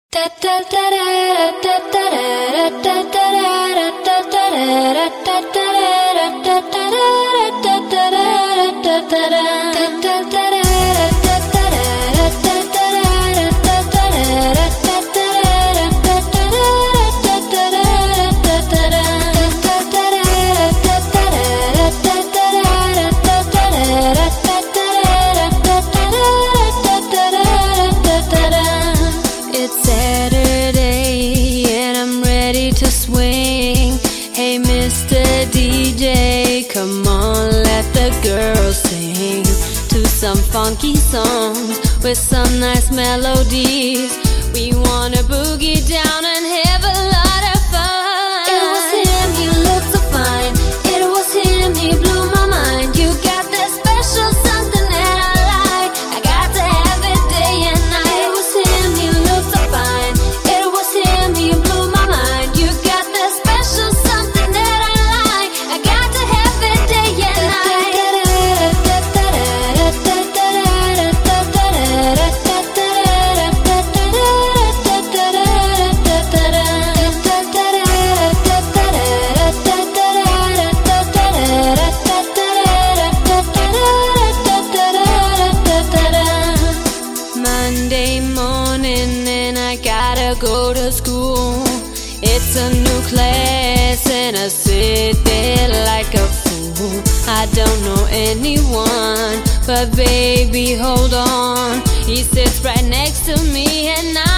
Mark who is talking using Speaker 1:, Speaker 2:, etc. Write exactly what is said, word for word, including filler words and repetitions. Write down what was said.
Speaker 1: It's Saturday and I'm ready to swing. Hey Mister D J, come on, let the girls sing to some funky songs with some nice melodies. We wanna boogie down and have a lot of fun. It was him, he looked so fine. It was him, he blew my mind. You got that special something that I like. I got to have it day and night. It was him, he looked so fine. It was him, he blew my mind. You got that special something that I like. I got to have it day and night. Monday morning and I gotta go to school. It's a new class and I sit there like a fool. I don't know anyone, but baby hold on. He sits right next to me and I